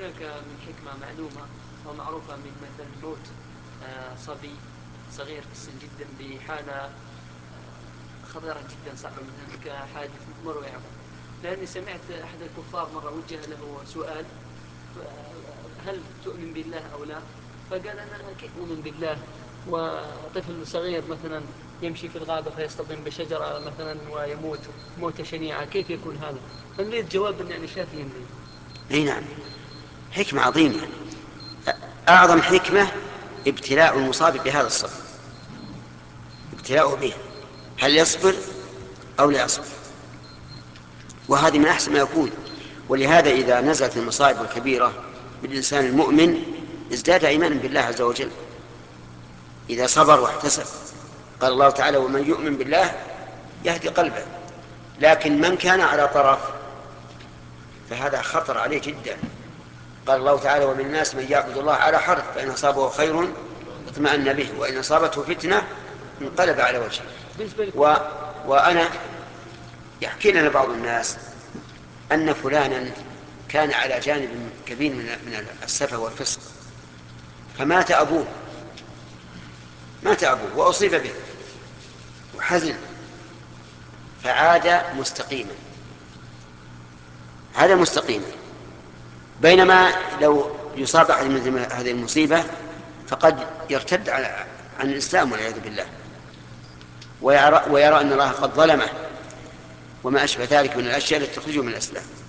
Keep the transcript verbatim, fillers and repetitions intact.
هناك من حكمة معلومة ومعروفة من مثل موت آه، صبي صغير في السن جدا بحالة خطيرة جدا صعبة مثلا كحادث مروع، لأني سمعت أحد الكفار مرة وجه له سؤال: هل تؤمن بالله أو لا؟ فقال: أنا كيف أؤمن بالله وطفل صغير مثلا يمشي في الغابة فيصطدم بشجرة مثلا ويموت موتة شنيعة، كيف يكون هذا؟ فنريد جواب يعني شافيا لي. اي نعم، حكمة عظيمة. أعظم حكمة ابتلاء المصاب بهذا الصبر، ابتلاءه به، هل يصبر أو لا يصبر، وهذه من أحسن ما يكون. ولهذا إذا نزلت المصائب الكبيرة بالإنسان المؤمن ازداد إيمانا بالله عز وجل إذا صبر واحتسب. قال الله تعالى: ومن يؤمن بالله يهدي قلبه. لكن من كان على طرف فهذا خطر عليه جدا. قال الله تعالى: ومن الناس من يعبد الله على حرف، فإن أصابه خير اطمأن به، وإن أصابته فتنة انقلب على وجهه. و... وأنا يحكي لنا بعض الناس أن فلانا كان على جانب كبير من السفه والفسق، فمات أبوه، مات أبوه وأصيب به وحزن، فعاد مستقيما، عاد مستقيما. بينما لو يصاب أحد من هذه المصيبة فقد يرتد عن الإسلام والعياذ بالله، ويرى, ويرى أن الله قد ظلمه، وما أشبه ذلك من الأشياء التي تخرجه من الإسلام.